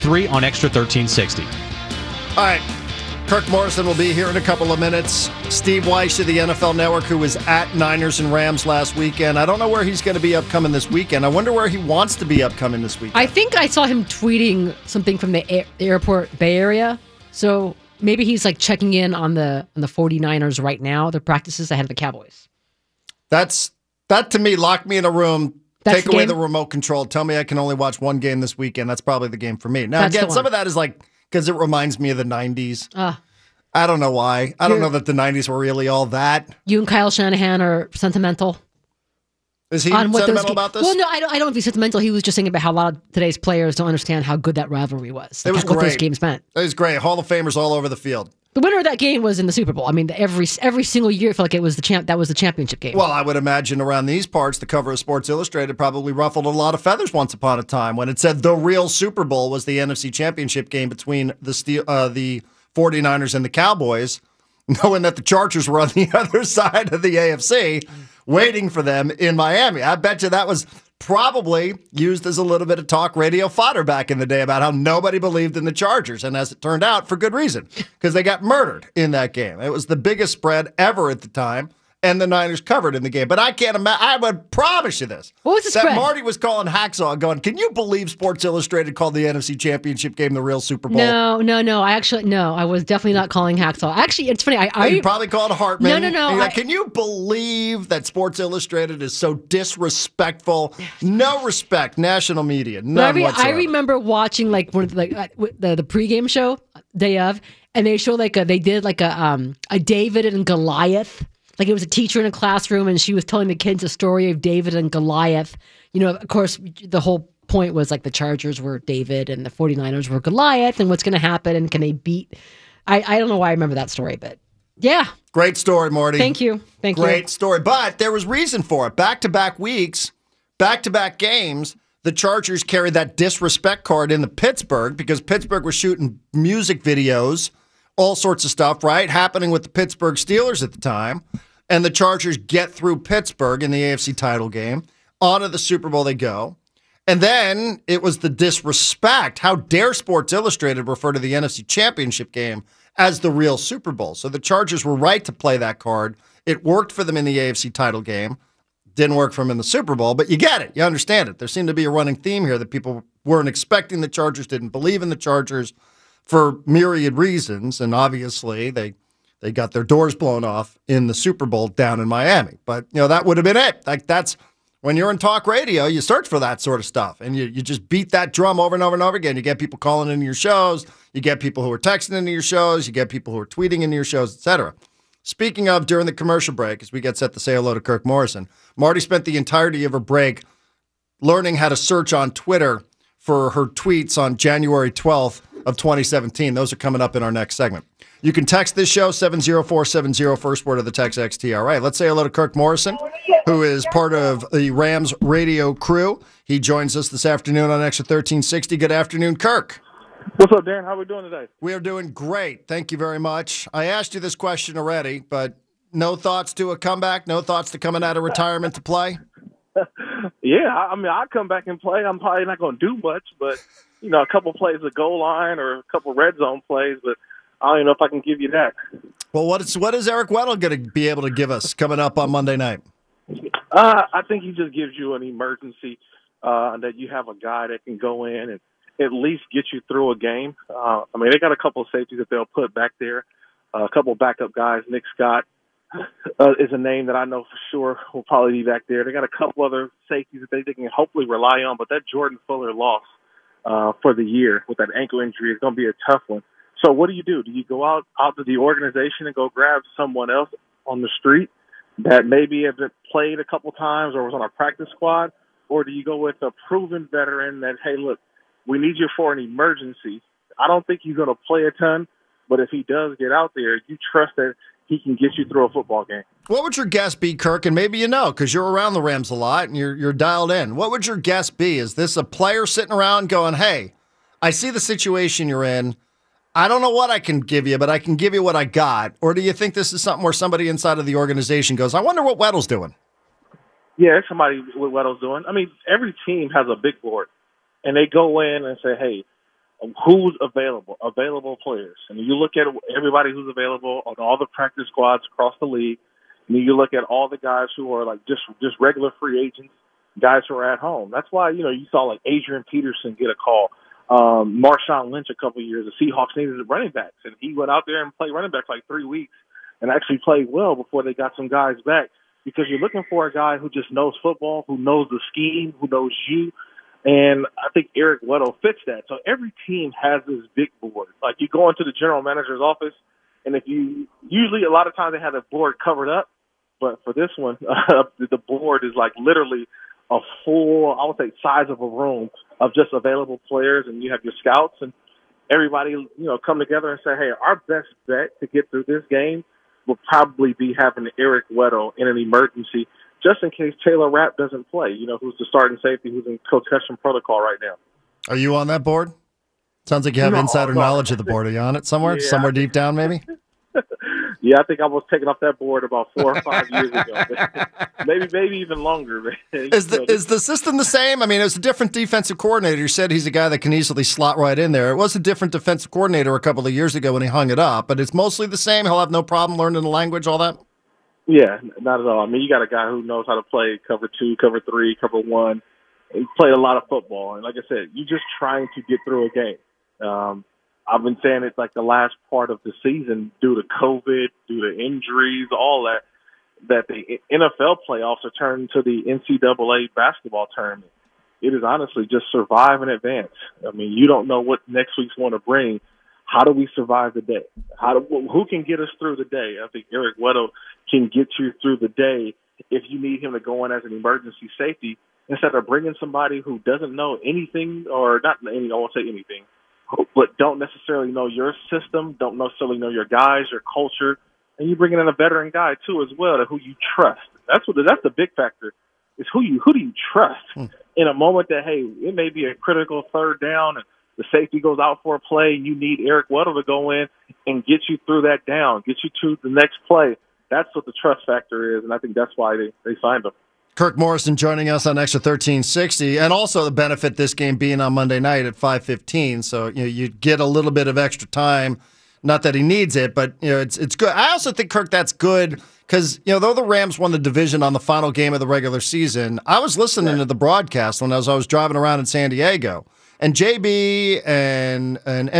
3 on Extra 1360. All right. Kirk Morrison will be here in a couple of minutes. Steve Weiss of the NFL Network, who was at Niners and Rams last weekend. I don't know where he's going to be upcoming this weekend. I wonder where he wants to be upcoming this weekend. I think I saw him tweeting something from the airport Bay Area. So maybe he's like checking in on the 49ers right now, their practices ahead of the Cowboys. That to me, lock me in a room, That's take away game? the remote control, tell me I can only watch one game this weekend. That's probably the game for me. Now, That's again, the some one. of that is like, because it reminds me of the 90s. I don't know why. I don't know that the 90s were really all that. You and Kyle Shanahan are sentimental. Is he on what sentimental about this? Well, no, I don't know if he's sentimental. He was just saying about how a lot of today's players don't understand how good that rivalry was. It was what those great. games meant. It was great. Hall of Famers all over the field. The winner of that game was in the Super Bowl. I mean, every single year it felt like it was that was the championship game. Well, I would imagine around these parts, the cover of Sports Illustrated probably ruffled a lot of feathers once upon a time when it said the real Super Bowl was the NFC Championship game between the 49ers and the Cowboys, knowing that the Chargers were on the other side of the AFC waiting for them in Miami. I bet you that was probably used as a little bit of talk radio fodder back in the day about how nobody believed in the Chargers. And as it turned out, for good reason, because they got murdered in that game. It was the biggest spread ever at the time. And the Niners covered in the game. But I can't imagine. I would promise you this. What was the that spread? Marty was calling Hacksaw going, can you believe Sports Illustrated called the NFC Championship game the real Super Bowl? No. I was definitely not calling Hacksaw. Actually, it's funny. You probably called Hartman. No. And you're like, can you believe that Sports Illustrated is so disrespectful? No respect. National media. None whatsoever. I remember watching like one of the pregame show day of, and they showed they did a David and Goliath. Like it was a teacher in a classroom, and she was telling the kids a story of David and Goliath. You know, of course, the whole point was like the Chargers were David and the 49ers were Goliath, and what's going to happen, and can they beat? I don't know why I remember that story, but yeah. Great story, Marty. Thank you. Great story. But there was reason for it. Back-to-back weeks, back-to-back games, the Chargers carried that disrespect card into Pittsburgh because Pittsburgh was shooting music videos, all sorts of stuff, right, happening with the Pittsburgh Steelers at the time. And the Chargers get through Pittsburgh in the AFC title game. On to the Super Bowl they go. And then it was the disrespect. How dare Sports Illustrated refer to the NFC Championship game as the real Super Bowl? So the Chargers were right to play that card. It worked for them in the AFC title game. Didn't work for them in the Super Bowl. But you get it. You understand it. There seemed to be a running theme here that people weren't expecting the Chargers, didn't believe in the Chargers for myriad reasons. And obviously they got their doors blown off in the Super Bowl down in Miami. But, that would have been it. Like, that's when you're in talk radio, you search for that sort of stuff. And you just beat that drum over and over and over again. You get people calling into your shows. You get people who are texting into your shows. You get people who are tweeting into your shows, etc. Speaking of, during the commercial break, as we get set to say hello to Kirk Morrison, Marty spent the entirety of her break learning how to search on Twitter for her tweets on January 12th of 2017. Those are coming up in our next segment. You can text this show, 70470, first word of the text XT. All right, let's say hello to Kirk Morrison, who is part of the Rams radio crew. He joins us this afternoon on Extra 1360. Good afternoon, Kirk. What's up, Dan? How are we doing today? We are doing great. Thank you very much. I asked you this question already, but no thoughts to a comeback? No thoughts to coming out of retirement to play? Yeah, I'll come back and play. I'm probably not going to do much, but, a couple plays at goal line or a couple red zone plays, but I don't even know if I can give you that. Well, what is Eric Weddle going to be able to give us coming up on Monday night? I think he just gives you an emergency, that you have a guy that can go in and at least get you through a game. They got a couple of safeties that they'll put back there, a couple of backup guys. Nick Scott is a name that I know for sure will probably be back there. They got a couple other safeties that they can hopefully rely on, but that Jordan Fuller loss for the year with that ankle injury is going to be a tough one. So what do? Do you go out to the organization and go grab someone else on the street that maybe have played a couple times or was on a practice squad? Or do you go with a proven veteran that, hey, look, we need you for an emergency? I don't think he's going to play a ton, but if he does get out there, you trust that he can get you through a football game. What would your guess be, Kirk? And maybe because you're around the Rams a lot and you're dialed in. What would your guess be? Is this a player sitting around going, hey, I see the situation you're in. I don't know what I can give you, but I can give you what I got. Or do you think this is something where somebody inside of the organization goes, I wonder what Weddle's doing? Yeah, it's somebody what Weddle's doing. Every team has a big board, and they go in and say, hey, who's available players. And you look at everybody who's available on all the practice squads across the league, and you look at all the guys who are like just regular free agents, guys who are at home. That's why, you saw like Adrian Peterson get a call. Marshawn Lynch a couple of years. The Seahawks needed running backs, and he went out there and played running back for like 3 weeks and actually played well before they got some guys back, because you're looking for a guy who just knows football, who knows the scheme, who knows you. And I think Eric Weddle fits that. So every team has this big board. Like you go into the general manager's office, and usually a lot of times they have the board covered up, but for this one, the board is like literally a full, I would say, size of a room of just available players, and you have your scouts, and everybody, come together and say, hey, our best bet to get through this game will probably be having Eric Weddle in an emergency, just in case Taylor Rapp doesn't play, who's the starting safety, who's in concussion protocol right now. Are you on that board? Sounds like you have insider knowledge of the board. Are you on it somewhere? Yeah. Somewhere deep down, maybe? Yeah, I think I was taken off that board about 4 or 5 years ago. maybe even longer. Is the system the same? I mean, it was a different defensive coordinator. You said he's a guy that can easily slot right in there. It was a different defensive coordinator a couple of years ago when he hung it up, but it's mostly the same. He'll have no problem learning the language, all that? Yeah, not at all. I mean, you got a guy who knows how to play cover 2, cover 3, cover 1. He played a lot of football. And like I said, you're just trying to get through a game. I've been saying it's like the last part of the season due to COVID, due to injuries, all that the NFL playoffs are turned into the NCAA basketball tournament. It is honestly just survive in advance. I mean, you don't know what next week's going to bring. How do we survive the day? Who can get us through the day? I think Eric Weddle can get you through the day if you need him to go in as an emergency safety instead of bringing somebody who doesn't know anything, or not any, I won't say anything, but don't necessarily know your system, don't necessarily know your guys, your culture, and you bring in a veteran guy too as well, who you trust. That's the big factor. Is who do you trust in a moment that, hey, it may be a critical third down and the safety goes out for a play and you need Eric Weddle to go in and get you through that down, get you to the next play. That's what the trust factor is, and I think that's why they signed him. Kirk Morrison joining us on Extra 1360, and also the benefit this game being on Monday night at 5:15, so you get a little bit of extra time. Not that he needs it, but it's good. I also think, Kirk, that's good because though the Rams won the division on the final game of the regular season, I was listening to the broadcast when I was driving around in San Diego, and JB and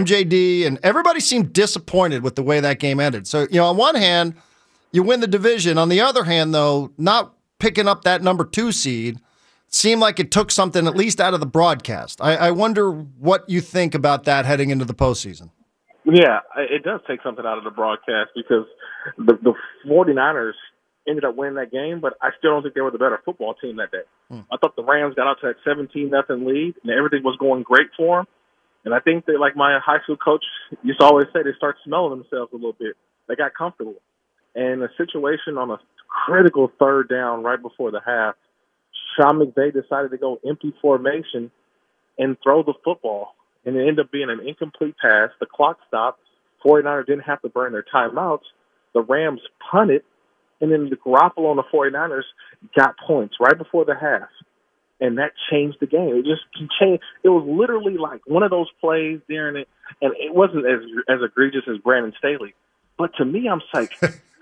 MJD and everybody seemed disappointed with the way that game ended. So on one hand, you win the division. On the other hand, though, not picking up that number 2 seed seemed like it took something at least out of the broadcast. I wonder what you think about that heading into the postseason. Yeah, it does take something out of the broadcast because the 49ers ended up winning that game, but I still don't think they were the better football team that day. I thought the Rams got out to that 17-0 lead, and everything was going great for them. And I think that, like my high school coach used to always say, they start smelling themselves a little bit. They got comfortable. And a situation on a critical third down right before the half, Sean McVay decided to go empty formation and throw the football. And it ended up being an incomplete pass. The clock stopped. 49ers didn't have to burn their timeouts. The Rams punted. And then the Garoppolo on the 49ers got points right before the half. And that changed the game. It just changed. It was literally like one of those plays during it. And it wasn't as egregious as Brandon Staley. But to me, I'm like,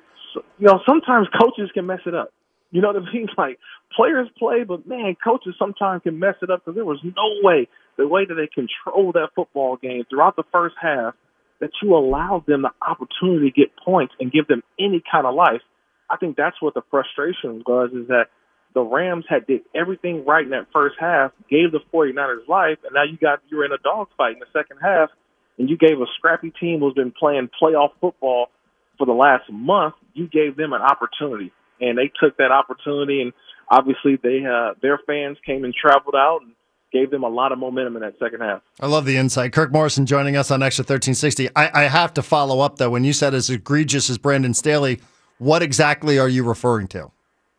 sometimes coaches can mess it up. You know what I mean? Like, players play, but, man, coaches sometimes can mess it up because there was no way, the way that they controlled that football game throughout the first half, that you allowed them the opportunity to get points and give them any kind of life. I think that's what the frustration was, is that the Rams did everything right in that first half, gave the 49ers life, and now you're in a dogfight in the second half, and you gave a scrappy team who's been playing playoff football for the last month, you gave them an opportunity. And they took that opportunity, and obviously their fans came and traveled out and gave them a lot of momentum in that second half. I love the insight. Kirk Morrison joining us on Extra 1360. I have to follow up, though. When you said as egregious as Brandon Staley, what exactly are you referring to?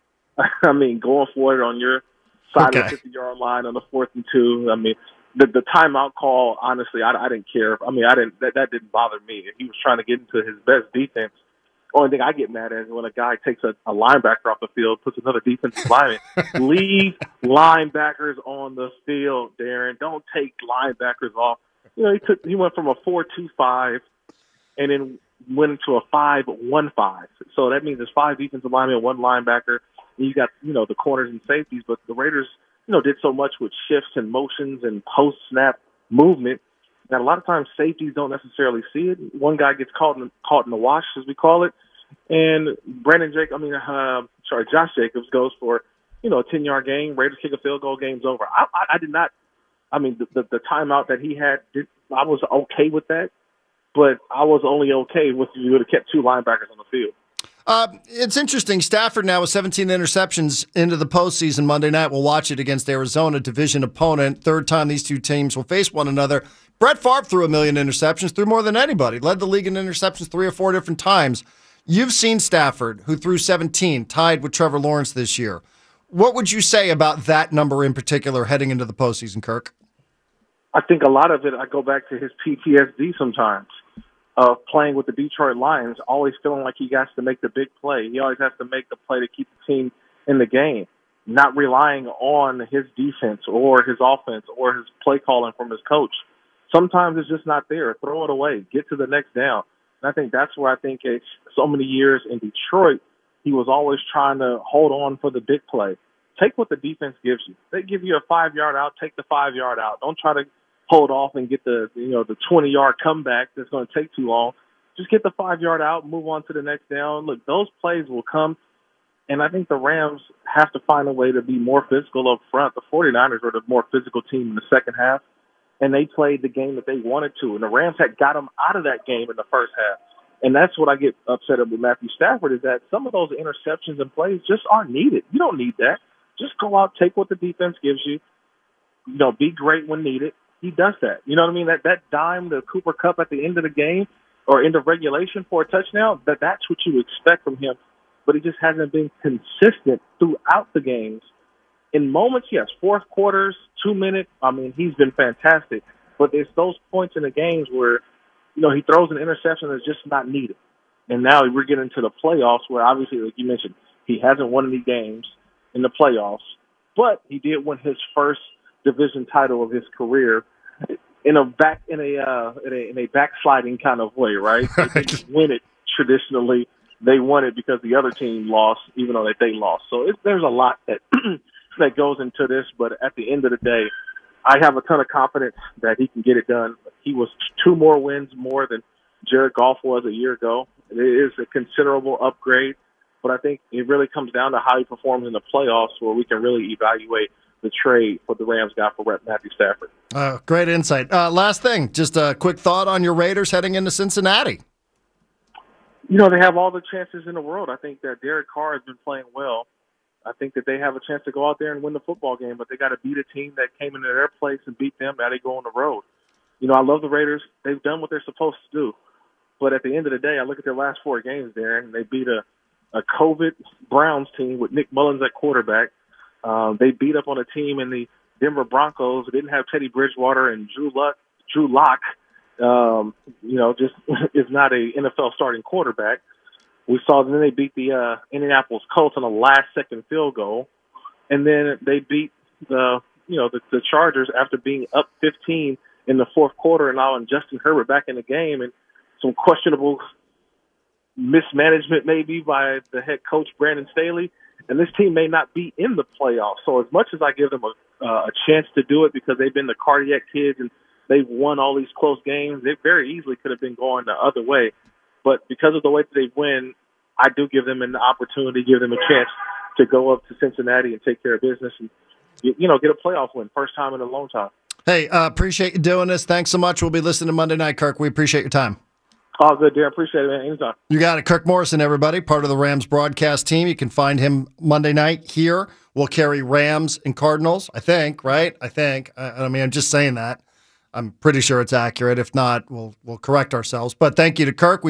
I mean, going for it on your side of the 50-yard line on the 4th and 2. I mean, the timeout call, honestly, I didn't care. I mean, that didn't bother me. If he was trying to get into his best defense, only thing I get mad at is when a guy takes a linebacker off the field, puts another defensive lineman. Leave linebackers on the field, Darren. Don't take linebackers off he went from a 4-2-5 and then went into a 5-1-5. So that means there's 5 defensive linemen, 1 linebacker. And you got, the corners and safeties, but the Raiders, did so much with shifts and motions and post-snap movement that a lot of times safeties don't necessarily see it. One guy gets caught in the wash, as we call it, and Josh Jacobs goes for, a 10-yard gain. Raiders kick a field goal, game's over. I did not. I mean, the timeout that he had, I was okay with that, but I was only okay with you would have kept 2 linebackers on the field. It's interesting. Stafford now with 17 interceptions into the postseason Monday night. We'll watch it against Arizona, division opponent. Third time these two teams will face one another. Brett Favre threw 1 million interceptions, threw more than anybody. Led the league in interceptions 3 or 4 different times. You've seen Stafford, who threw 17, tied with Trevor Lawrence this year. What would you say about that number in particular heading into the postseason, Kirk? I think a lot of it, I go back to his PTSD sometimes. Of playing with the Detroit Lions, always feeling like he has to make the big play. He always has to make the play to keep the team in the game, not relying on his defense or his offense or his play calling from his coach. Sometimes it's just not there. Throw it away. Get to the next down. And I think that's where it's so many years in Detroit, he was always trying to hold on for the big play. Take what the defense gives you. They give you a 5-yard out, take the 5-yard out. Don't try to hold off and get the 20-yard comeback that's going to take too long. Just get the 5-yard out, move on to the next down. Look, those plays will come, and I think the Rams have to find a way to be more physical up front. The 49ers were the more physical team in the second half, and they played the game that they wanted to, and the Rams had got them out of that game in the first half. And that's what I get upset with Matthew Stafford is that some of those interceptions and plays just aren't needed. You don't need that. Just go out, take what the defense gives you, be great when needed. He does that. You know what I mean? That dime, the Cooper Kupp at the end of the game or end of regulation for a touchdown, that's what you expect from him. But he just hasn't been consistent throughout the games. In moments, yes, fourth quarters, 2 minutes, he's been fantastic. But there's those points in the games where, he throws an interception that's just not needed. And now we're getting to the playoffs where obviously, like you mentioned, he hasn't won any games in the playoffs, but he did win his first division title of his career in a backsliding kind of way, right? They didn't win it traditionally. They won it because the other team lost, even though they lost. So there's a lot that that goes into this, but at the end of the day, I have a ton of confidence that he can get it done. He was 2 more wins more than Jared Goff was a year ago. It is a considerable upgrade, but I think it really comes down to how he performs in the playoffs where we can really evaluate the trade for the Rams got for Matthew Stafford. Great insight. Last thing, just a quick thought on your Raiders heading into Cincinnati. They have all the chances in the world. I think that Derek Carr has been playing well. I think that they have a chance to go out there and win the football game, but they got to beat a team that came into their place and beat them. Now they go on the road. I love the Raiders. They've done what they're supposed to do. But at the end of the day, I look at their last 4 games there, and they beat a COVID Browns team with Nick Mullins at quarterback. They beat up on a team in the Denver Broncos who didn't have Teddy Bridgewater and Drew Lock. Just is not a NFL starting quarterback. We saw then they beat the Indianapolis Colts on a last-second field goal, and then they beat the Chargers after being up 15 in the fourth quarter and allowing Justin Herbert back in the game, and some questionable mismanagement maybe by the head coach Brandon Staley. And this team may not be in the playoffs. So as much as I give them a chance to do it because they've been the cardiac kids and they've won all these close games, they very easily could have been going the other way. But because of the way that they win, I do give them an opportunity, give them a chance to go up to Cincinnati and take care of business and, get a playoff win. First time in a long time. Hey, appreciate you doing this. Thanks so much. We'll be listening to Monday Night, Kirk. We appreciate your time. All good, dear. Appreciate it, man. Anytime. You got it. Kirk Morrison, everybody, part of the Rams broadcast team. You can find him Monday night here. We'll carry Rams and Cardinals, I think, right? I think. I'm just saying that. I'm pretty sure it's accurate. If not, we'll correct ourselves. But thank you to Kirk.